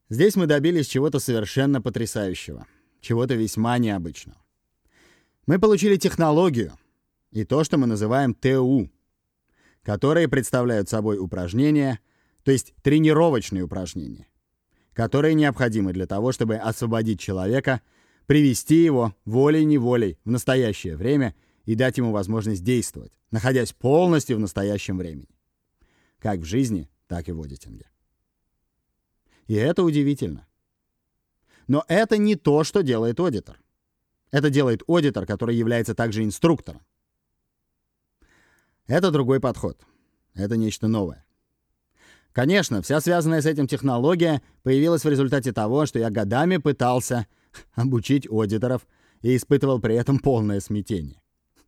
Здесь мы добились чего-то совершенно потрясающего, чего-то весьма необычного. Мы получили технологию и то, что мы называем ТУ, которые представляют собой упражнения, то есть тренировочные упражнения, которые необходимы для того, чтобы освободить человека, привести его волей-неволей в настоящее время и дать ему возможность действовать, находясь полностью в настоящем времени. Как в жизни, так и в одитинге. И это удивительно. Но это не то, что делает одитор. Это делает одитор, который является также инструктором. Это другой подход. Это нечто новое. Конечно, вся связанная с этим технология появилась в результате того, что я годами пытался обучить одиторов и испытывал при этом полное смятение.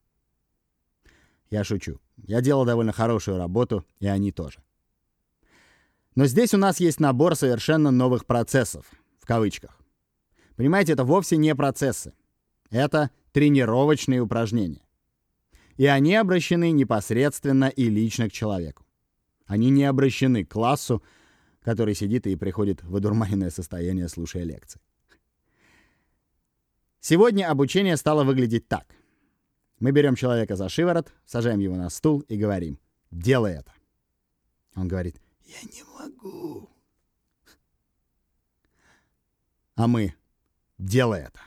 Я шучу. Я делал довольно хорошую работу, и они тоже. Но здесь у нас есть набор совершенно новых процессов, в кавычках. Понимаете, это вовсе не процессы. Это тренировочные упражнения. И они обращены непосредственно и лично к человеку. Они не обращены к классу, который сидит и приходит в одурманенное состояние, слушая лекции. Сегодня обучение стало выглядеть так. Мы берем человека за шиворот, сажаем его на стул и говорим: «Делай это». Он говорит: «Я не могу». А мы: «Делай это».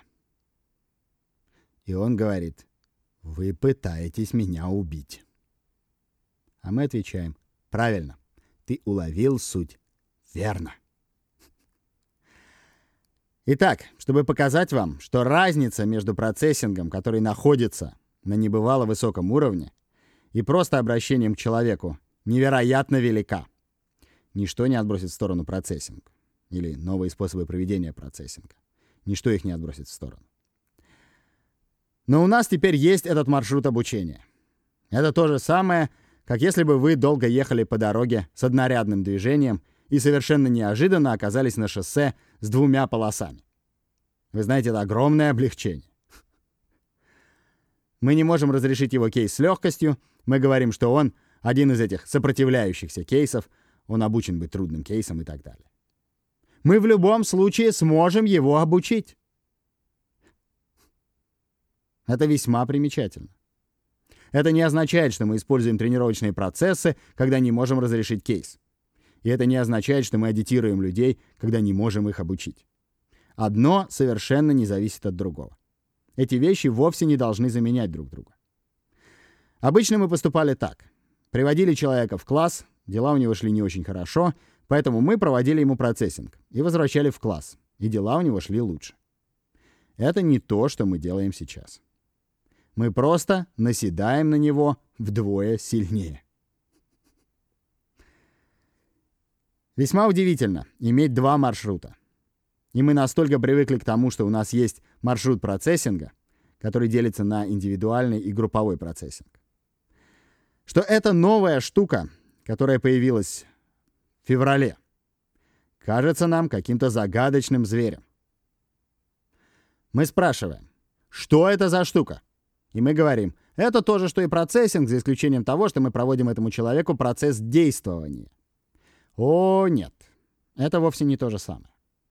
И он говорит: «Вы пытаетесь меня убить». А мы отвечаем: «Правильно, ты уловил суть верно». Итак, чтобы показать вам, что разница между процессингом, который находится на небывало высоком уровне, и просто обращением к человеку невероятно велика. Ничто не отбросит в сторону процессинг или новые способы проведения процессинга. Ничто их не отбросит в сторону. Но у нас теперь есть этот маршрут обучения. Это то же самое, как если бы вы долго ехали по дороге с однорядным движением и совершенно неожиданно оказались на шоссе с 2 полосами. Вы знаете, это огромное облегчение. Мы не можем разрешить его кейс с легкостью. Мы говорим, что он один из этих сопротивляющихся кейсов, он обучен быть трудным кейсом и так далее. Мы в любом случае сможем его обучить. Это весьма примечательно. Это не означает, что мы используем тренировочные процессы, когда не можем разрешить кейс. И это не означает, что мы адитируем людей, когда не можем их обучить. Одно совершенно не зависит от другого. Эти вещи вовсе не должны заменять друг друга. Обычно мы поступали так. Приводили человека в класс, дела у него шли не очень хорошо, поэтому мы проводили ему процессинг и возвращали в класс, и дела у него шли лучше. Это не то, что мы делаем сейчас. Мы просто наседаем на него вдвое сильнее. Весьма удивительно иметь 2 маршрута. И мы настолько привыкли к тому, что у нас есть маршрут процессинга, который делится на индивидуальный и групповой процессинг, что эта новая штука, которая появилась в феврале, кажется нам каким-то загадочным зверем. Мы спрашиваем: что это за штука? И мы говорим: это то же, что и процессинг, за исключением того, что мы проводим этому человеку процесс действования. О, нет, это вовсе не то же самое.